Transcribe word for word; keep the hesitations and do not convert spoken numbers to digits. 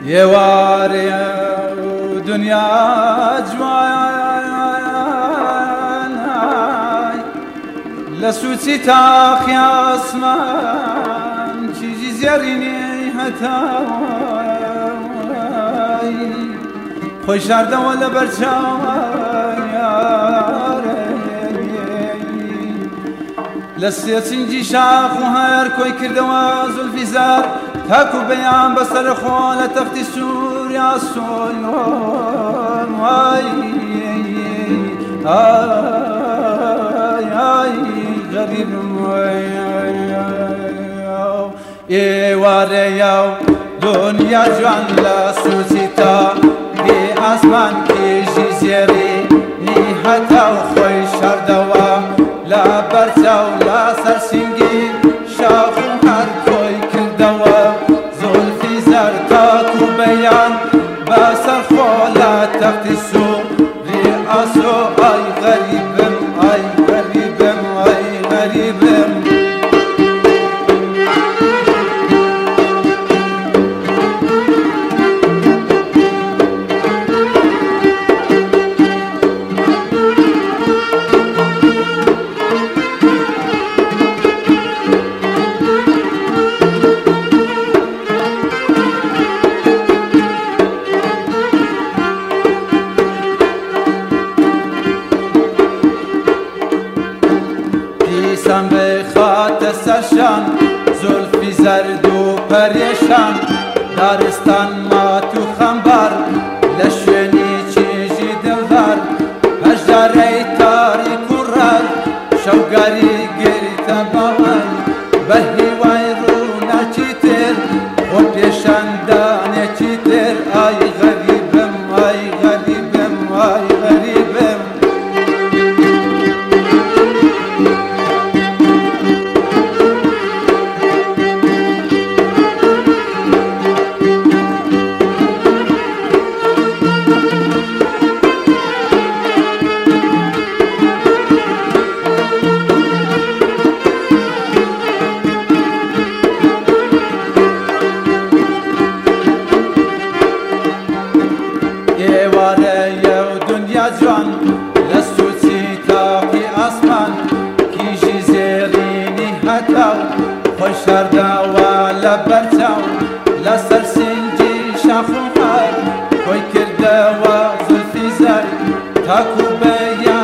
يواري دنيا جوان لسوتي تاخي اسمان چيجي زياريني هتاي خوش دارده ولا برچاوان لسيتنجي شاخ وهاير كوي كردوا زلفي زار تاكو بيان بسر خوالة تفتي سوريا الصيون واي آي آي غريب واي اي واري ياو دنيا جوان لسوسيتا كي اسمان كي جزيري ني حتى وخوي شردوا لا برزا ولا سرسنجي شافو هر كوي كردوا زلفي زر تاكو بيان بسر خولا تفتي سوريا اي غريبم اي غريبم اي غريبم سم به خاط سرشان زلفی زرد و پریشان دارستان ما تو خنبر لشنی چیزی دلدار هجداری تاریک و رد شوگاری گری تباون به هیوای رونا چی تر و پیشان دانه چی تر آی غریبم آی غریبم آی غریبم جوان لسوتي تاقي اسمان كيجي زيريني هتاو خوش داوا لبرتاو لسر سنجي شافو هاي خوي كردوا زلفي زر تاكو بيان